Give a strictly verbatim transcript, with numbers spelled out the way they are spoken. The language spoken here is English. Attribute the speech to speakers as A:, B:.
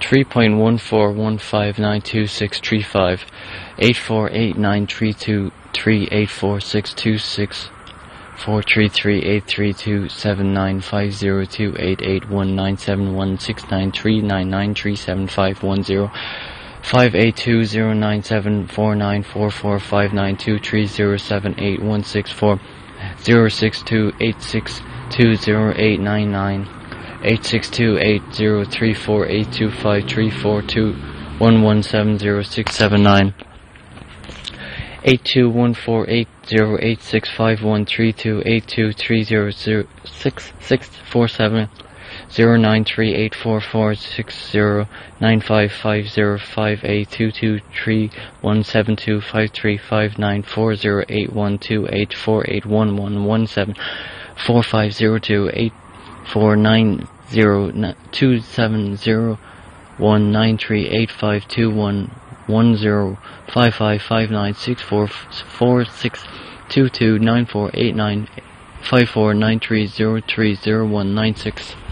A: three point one four one five nine two six three five, eight four eight nine three two three eight four six two six four three three eight three two seven nine five zero two eight eight one nine seven one six nine three nine nine three seven five one zero five eight two zero nine seven four nine four four five nine two three zero seven eight one six four zero six two eight six two zero eight nine nine eight six two eight zero three four eight two five three four two one one seven zero six seven nine eight two one four eight zero eight six five one three two eight two three zero zero six six four seven zero nine three eight four four six zero nine five five zero five eight two two three one seven two five three five nine four zero eight one two eight four eight one one one seven four five zero two eight four nine zero two seven zero one nine three eight five two one one zero five five five nine six four four six two two nine four eight nine five four nine three zero three zero one nine six.